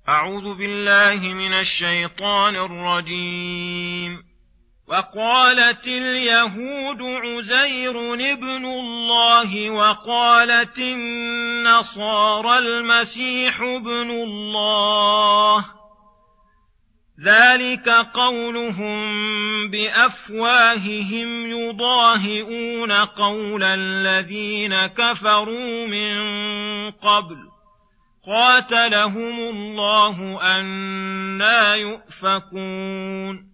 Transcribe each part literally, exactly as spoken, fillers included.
أعوذ بالله من الشيطان الرجيم. وقالت اليهود عزير ابن الله وقالت النصارى المسيح ابن الله، ذلك قولهم بأفواههم يضاهئون قول الذين كفروا من قبل، قاتلهم الله أنى يؤفكون.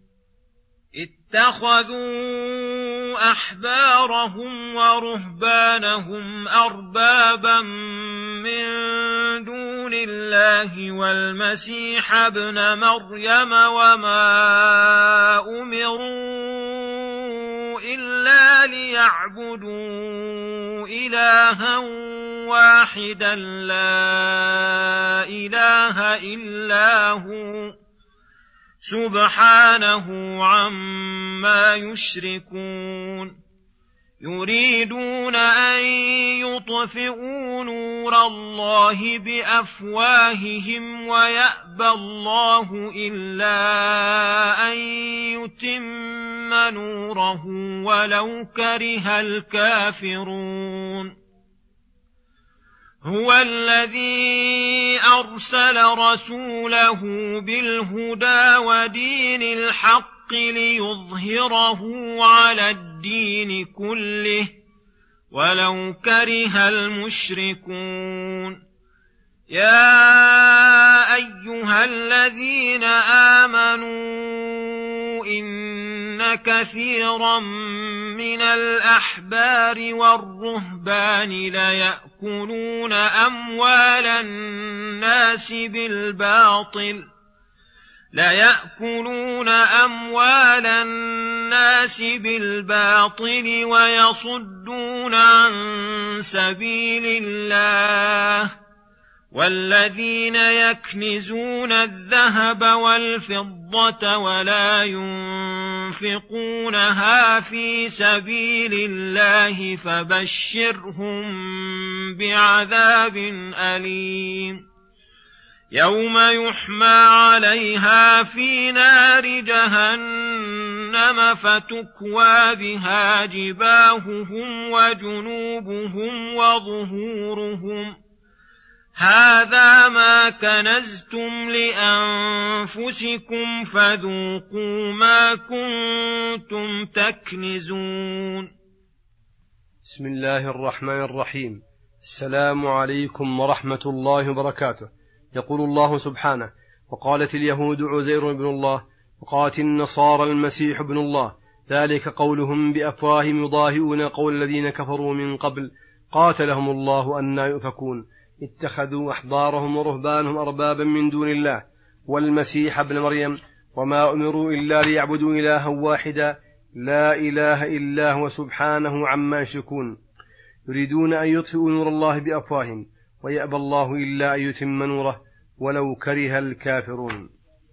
اتخذوا أحبارهم ورهبانهم أربابا من دون الله والمسيح ابن مريم، وما أمروا إلا ليعبدوا إلها واحدا لا إله إلا هو سبحانه عما يشركون. يريدون أن يطفئوا نور الله بأفواههم ويأبى الله إلا أن يتم نوره ولو كره الكافرون. هو الذي أرسل رسوله بالهدى ودين الحق ليظهره على الدين كله ولو كره المشركون. يا أيها الذين آمنوا إن كثيرا من الأحبار والرهبان ليأكلون أموال الناس بالباطل ليأكلون أموال الناس بالباطل ويصدون عن سبيل الله، والذين يكنزون الذهب والفضة ولا ينفقونها في سبيل الله فبشرهم بعذاب أليم. يوم يحمى عليها في نار جهنم فتكوى بها جباههم وجنوبهم وظهورهم، هذا ما كنزتم لأنفسكم فذوقوا ما كنتم تكنزون. بسم الله الرحمن الرحيم. السلام عليكم ورحمة الله وبركاته. يقول الله سبحانه: وقالت اليهود عزير ابن الله وقالت النصارى المسيح ابن الله، ذلك قولهم بأفواههم يضاهئون قول الذين كفروا من قبل، قاتلهم الله أنى يؤفكون. اتخذوا أحبارهم ورهبانهم أربابا من دون الله والمسيح ابن مريم، وما أمروا إلا ليعبدوا إلها واحدا لا إله إلا هو سبحانه عما يشركون. يريدون أن يطفئوا نور الله بأفواههم ويأبى الله إلا أن يتم نوره ولو كره الكافرون.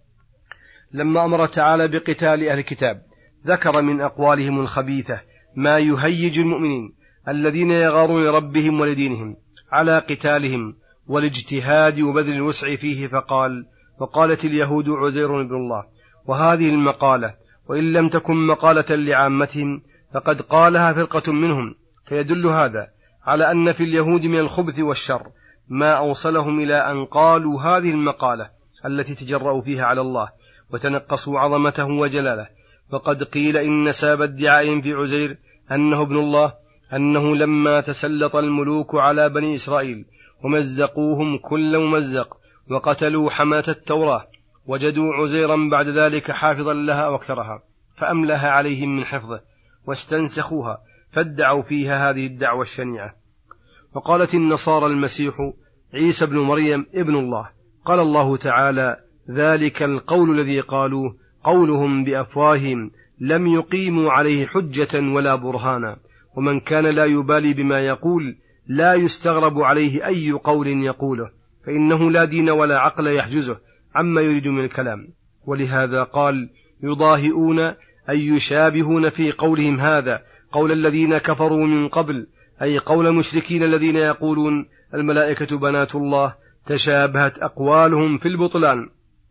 لما أمر تعالى بقتال أهل الكتاب ذكر من أقوالهم الخبيثة ما يهيج المؤمنين الذين يغارون لربهم ولدينهم على قتالهم والاجتهاد وبذل الوسع فيه، فقال: وقالت اليهود عزير ابن الله. وهذه المقالة وإن لم تكن مقالة لعامتهم فقد قالها فرقة منهم، فيدل هذا على أن في اليهود من الخبث والشر ما أوصلهم إلى أن قالوا هذه المقالة التي تجرؤوا فيها على الله وتنقصوا عظمته وجلاله. فقد قيل إن سبب ادعائهم في عزير أنه ابن الله أنه لما تسلط الملوك على بني إسرائيل ومزقوهم كل ممزق وقتلوا حماة التوراة وجدوا عزيرا بعد ذلك حافظا لها واكثرها، فأملها عليهم من حفظه واستنسخوها، فادعوا فيها هذه الدعوة الشنيعة. وقالت النصارى المسيح عيسى ابن مريم ابن الله. قال الله تعالى: ذلك القول الذي قالوه قولهم بأفواههم لم يقيموا عليه حجة ولا برهانا. ومن كان لا يبالي بما يقول لا يستغرب عليه أي قول يقوله، فإنه لا دين ولا عقل يحجزه عما يريد من الكلام. ولهذا قال: يضاهئون أي يشابهون في قولهم هذا قول الذين كفروا من قبل، أي قول المشركين الذين يقولون الملائكة بنات الله تشابهت أقوالهم في البطلان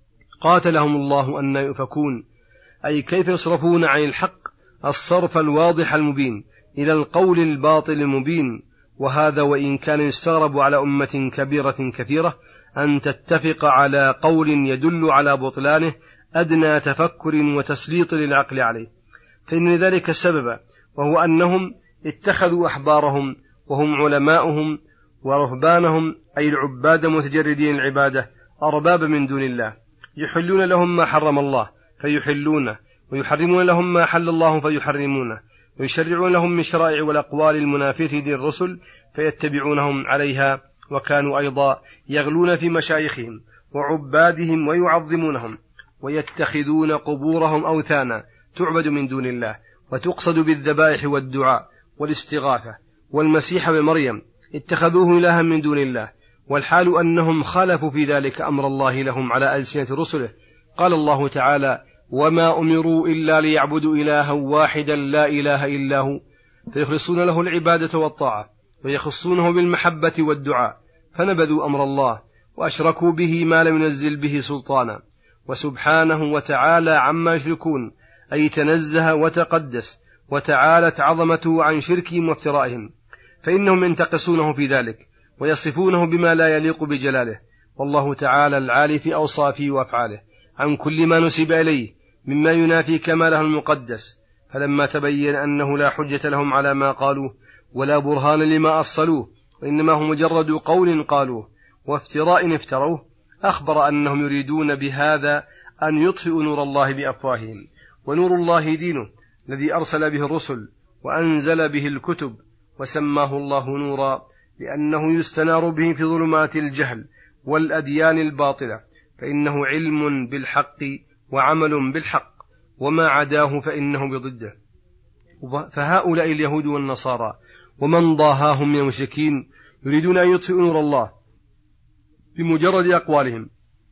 قاتلهم الله أن يؤفكون، أي كيف يصرفون عن الحق الصرف الواضح المبين إلى القول الباطل المبين. وهذا وإن كان يستغرب على أمة كبيرة كثيرة أن تتفق على قول يدل على بطلانه أدنى تفكر وتسليط للعقل عليه، فإن ذلك السبب وهو أنهم اتخذوا أحبارهم وهم علماؤهم ورهبانهم أي العباد متجردين العبادة أرباب من دون الله، يحلون لهم ما حرم الله فيحلونه، ويحرمون لهم ما حل الله فيحرمونه، ويشرعون لهم من شرائع والأقوال المنافية دين الرسل فيتبعونهم عليها. وكانوا أيضا يغلون في مشايخهم وعبادهم ويعظمونهم، ويتخذون قبورهم أوثانا تعبد من دون الله وتقصد بالذبائح والدعاء والاستغاثة. والمسيح ومريم اتخذوه إلها من دون الله، والحال أنهم خالفوا في ذلك أمر الله لهم على ألسنة رسله. قال الله تعالى: وما أمروا إلا ليعبدوا إلها واحدا لا إله إلا هو، فيخلصون له العبادة والطاعة ويخصونه بالمحبة والدعاء، فنبذوا أمر الله وأشركوا به ما لم ينزل به سلطانا، وسبحانه وتعالى عما يشركون، أي تنزه وتقدس وتعالت عظمته عن شركهم وافترائهم، فإنهم ينتقصونه في ذلك ويصفونه بما لا يليق بجلاله. والله تعالى العالي في أوصافه وأفعاله عن كل ما نسب إليه مما ينافي كماله المقدس. فلما تبين أنه لا حجة لهم على ما قالوه ولا برهان لما أصلوه، وإنما هو مجرد قول قالوه وافتراء افتروه، أخبر أنهم يريدون بهذا أن يطفئوا نور الله بأفواههم. ونور الله دينه الذي أرسل به الرسل وأنزل به الكتب، وسماه الله نورا لأنه يستنار به في ظلمات الجهل والأديان الباطلة، فإنه علم بالحق وعمل بالحق، وما عداه فإنه بضده. فهؤلاء اليهود والنصارى ومن ضاهاهم من المشركين يريدون أن يطفئوا نور الله بمجرد أقوالهم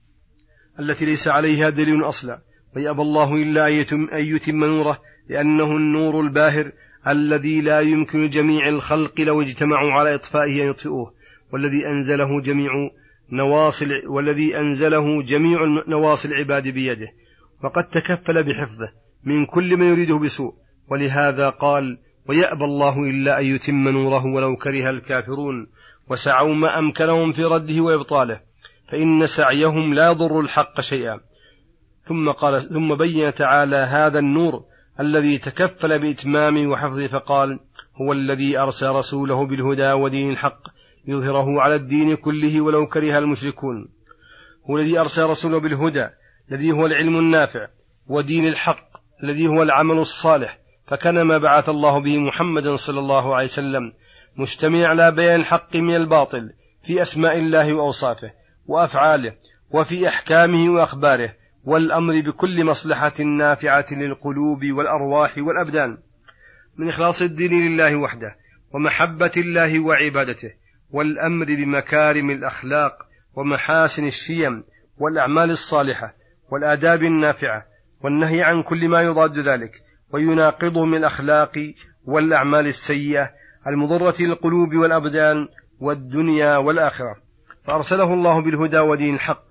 التي ليس عليها دليل أصلا، ويأبى الله إلا أن يتم نوره، لأنه النور الباهر الذي لا يمكن جميع الخلق لو اجتمعوا على إطفائه أن يطفئوه، والذي أنزله جميع نواصل والذي أنزله جميع نواصي العباد بيده، وقد تكفل بحفظه من كل من يريده بسوء. ولهذا قال: ويأبى الله إلا أن يتم نوره ولو كره الكافرون، وسعوا ما أمكنهم في رده وإبطاله، فإن سعيهم لا يضر الحق شيئا. ثم قال ثم بين تعالى هذا النور الذي تكفل بإتمامه وحفظه، فقال: هو الذي أرسل رسوله بالهدى ودين الحق يظهره على الدين كله ولو كره المشركون. هو الذي أرسل رسوله بالهدى الذي هو العلم النافع، ودين الحق الذي هو العمل الصالح، فكان ما بعث الله به محمد صلى الله عليه وسلم مجتمع على بيان الحق من الباطل في أسماء الله وأوصافه وأفعاله، وفي أحكامه وأخباره، والأمر بكل مصلحة نافعة للقلوب والأرواح والأبدان، من إخلاص الدين لله وحده ومحبة الله وعبادته، والأمر بمكارم الأخلاق ومحاسن الشيم والأعمال الصالحة والآداب النافعة، والنهي عن كل ما يضاد ذلك ويناقضه من الأخلاق والأعمال السيئة المضرة للقلوب والأبدان والدنيا والآخرة. فأرسله الله بالهدى ودين الحق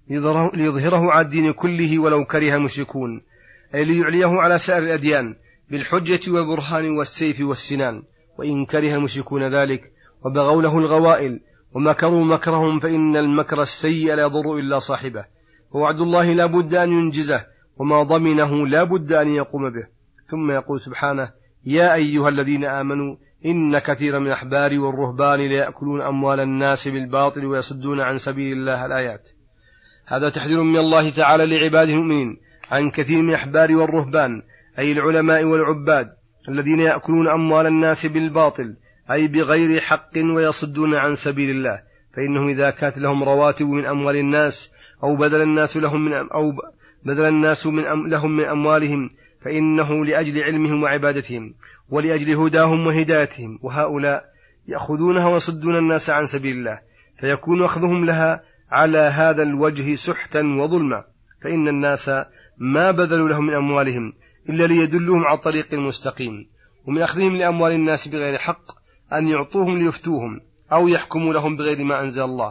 ليظهره على الدين كله ولو كره المشركون، أي ليعليه على سائر الأديان بالحجة والبرهان والسيف والسنان. وإن كره المشركون ذلك وبغوا له الغوائل ومكروا مكرهم، فإن المكر السيء لا يضر إلا صاحبه، ووعد الله لا بد أن ينجزه، وما ضمنه لا بد أن يقوم به. ثم يقول سبحانه: يا أيها الذين آمنوا إن كثيرا من الأحبار والرهبان ليأكلون أموال الناس بالباطل ويصدون عن سبيل الله. الآيات. هذا تحذير من الله تعالى لعباده المؤمنين عن كثير من الأحبار والرهبان، أي العلماء والعباد الذين يأكلون أموال الناس بالباطل، أي بغير حق، ويصدون عن سبيل الله. فإنهم إذا كانت لهم رواتب من أموال الناس أو بدل الناس لهم من أو بدل الناس من أم لهم من أموالهم، فإنه لأجل علمهم وعبادتهم ولأجل هداهم وهدايتهم، وهؤلاء يأخذونها ويصدون الناس عن سبيل الله، فيكون أخذهم لها على هذا الوجه سحتا وظلما، فإن الناس ما بذلوا لهم من أموالهم إلا ليدلهم على الطريق المستقيم. ومن أخذهم لأموال الناس بغير حق أن يعطوهم ليفتوهم أو يحكموا لهم بغير ما أنزل الله،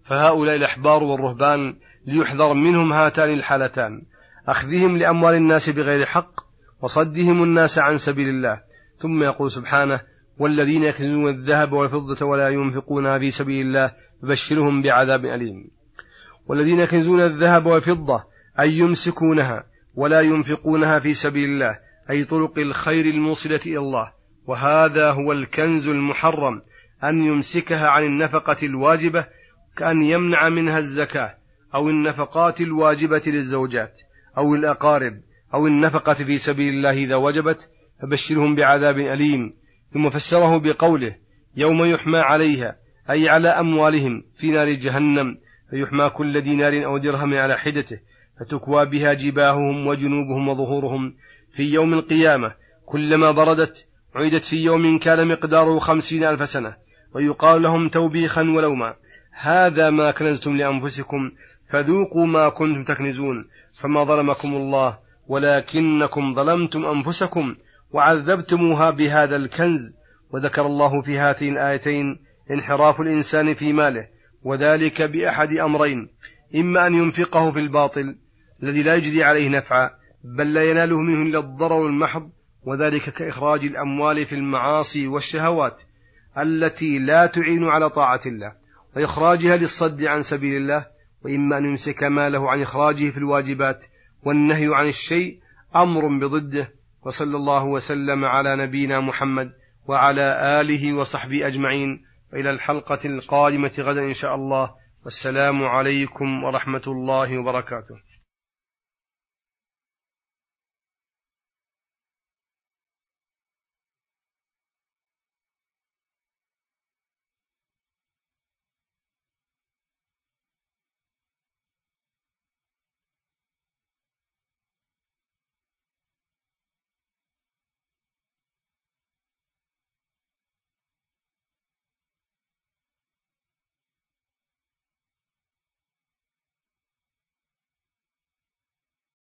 فهؤلاء الأحبار والرهبان ليحذر منهم هاتان الحالتان: أخذهم لأموال الناس بغير حق، وصدهم الناس عن سبيل الله. ثم يقول سبحانه: والذين يكنزون الذهب والفضة ولا ينفقونها في سبيل الله فبشرهم بعذاب أليم. والذين يكنزون الذهب والفضة أي يمسكونها ولا ينفقونها في سبيل الله، أي طرق الخير الموصلة إلى الله، وهذا هو الكنز المحرم، أن يمسكها عن النفقة الواجبة، كأن يمنع منها الزكاة أو النفقات الواجبة للزوجات أو الأقارب أو النفقة في سبيل الله إذا وجبت، فبشرهم بعذاب أليم. ثم فسره بقوله: يوم يحمى عليها، أي على أموالهم في نار جهنم، فيحمى كل دينار أو درهم على حدته، فتكوى بها جباههم وجنوبهم وظهورهم في يوم القيامة، كلما بردت عيدت في يوم كان مقداره خمسين ألف سنة، ويقال لهم توبيخا ولوما: هذا ما كنزتم لأنفسكم فذوقوا ما كنتم تكنزون، فما ظلمكم الله ولكنكم ظلمتم أنفسكم وعذبتموها بهذا الكنز. وذكر الله في هاتين الآيتين انحراف الإنسان في ماله، وذلك بأحد أمرين: إما أن ينفقه في الباطل الذي لا يجري عليه نفعا، بل لا يناله منه إلا الضرر المحض، وذلك كإخراج الأموال في المعاصي والشهوات التي لا تعين على طاعة الله وإخراجها للصد عن سبيل الله. وإما أن يمسك ماله عن إخراجه في الواجبات، والنهي عن الشيء أمر بضده. وصلى الله وسلم على نبينا محمد وعلى آله وصحبه أجمعين، وإلى الحلقة القادمة غدا إن شاء الله، والسلام عليكم ورحمة الله وبركاته.